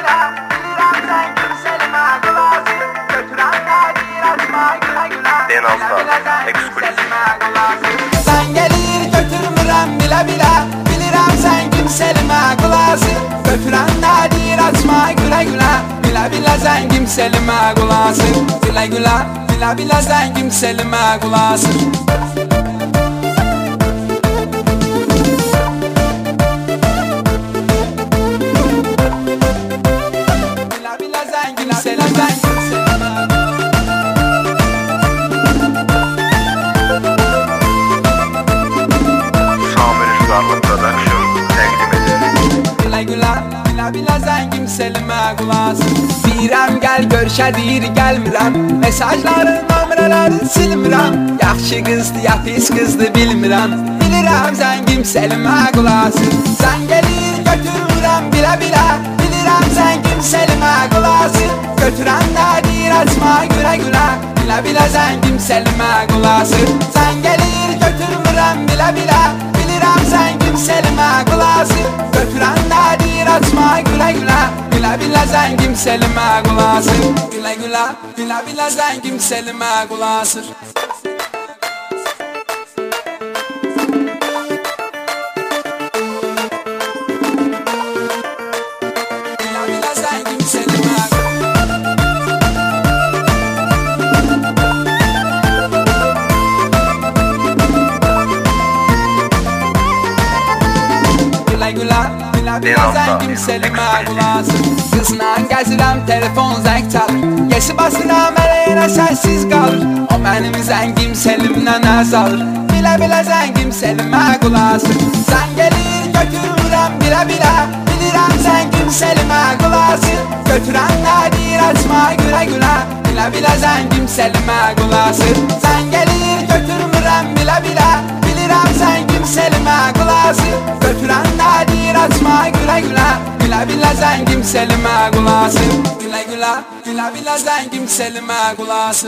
bilə bilirəm sən kimsəlimə qulası götürənlər deyir açma gülə gülə Denalta eksklusif. Sən gəlir götürmürəm bilə bilə bilirəm sən kimsəlimə qulası götürənlər deyir açma gülə gülə bilə bilə sən kimsəlimə qulası gülə gülə bilə bilə sən kimsəlimə qulası Bilə sən kimsəlimə qulası deyirəm gəl görüşə deyir gəlmirəm mesajların nömrələrini silmirəm yaxşı qızdı ya pis qızdı bilmirəm bilirəm sən kimsəlimə qulası sən gəlir götürmürəm bilə bilə bilirəm sən kimsəlimə qulası götürənlər deyir açma gülə gülə bilə bilə sən kimsəlimə qulası sən gəlir götürmürəm bilə bilə bilirəm sən kimsəlimə qulası götürənlər deyir açma gülə gülə bilə bilə sən kimsəlimə qulası gülə gülə bilə bilə sən kimsəlimə qulası bilə bilə sən kimsəlimə bilə sən kimsəlimə qulası qızla gəzirəm telefon zəng çalır yesi basıram əleyhinə səssiz qalır o mənim zəngim səlimlə nəz alır bilə bilə sən kimsəlimə qulası sən gəlir götürmürəm bilə bilə bilirəm sən kimsəlimə qulası götürənlər deyir açma gülə gülə bilə bilə sən kimsəlimə qulası sən gəlir götürmürəm bilə bilə bilirəm sən kimsəlimə qulası götürənlər deyir açma gülə gülə bilə bilə sən kimsəlimə qulası gülə gülə bilə bilə sən kimsəlimə qulası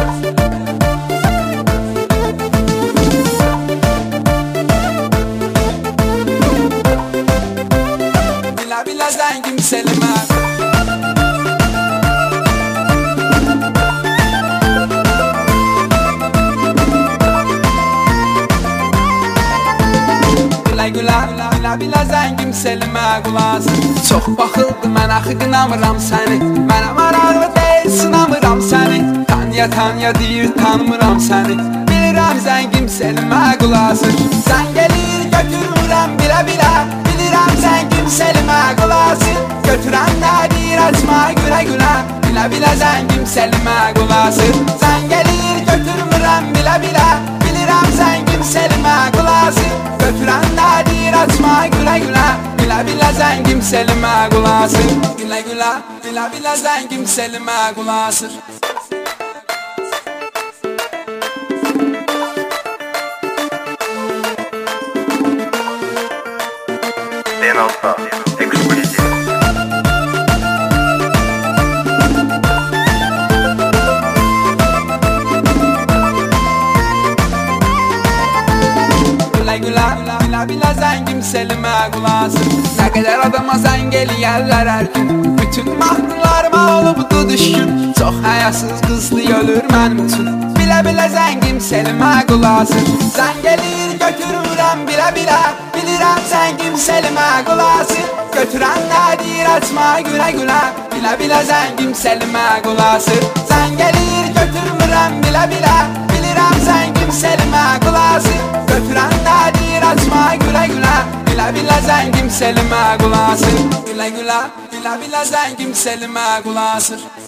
bilə bilə sən kimsəlimə bilə sən kimsəlimə qulası çox baxıldı mən axı qınamıram səni mənə maraqlı deyil sınamıram səni tanıya tanıya deyir tanımıram səni bilirəm sən kimsəlimə qulası sən gəlir götürmürəm bilə bilə bilirəm sən kimsəlimə qulası götürənlər deyir açma gülə gülə bilə bilə sən kimsəlimə qulası sən gəlir götürmürəm bilə bilə bilirəm sən kimsəlimə qulası götürənlər deyir açma gülə gülə bilə bilə sən kimsəlimə qulası gülə gülə bilə bilə sən kimsəlimə qulası Denalta eksklusif. Bilə sən kimsəlimə qulası nə qədər adama zəng eləyərlər hər gün bütün mahnılarıma olubdu düşkün çox həyasız qızlı ölür mənim üçün bilə bilə sən kimsəlimə qulası sən gəlir götürmürəm bilə bilə bilirəm sən kimsəlimə qulası götürənlər deyir açma gülə gülə bilə bilə sən kimsəlimə qulası sən gəlir götürmürəm bilə bilə bilirəm sən kimsəlimə qulası götürənlər deyir açma gülə gülə bilə bilə sən kimsəlimə qulası gülə gülə bilə bilə sən kimsəlimə qulası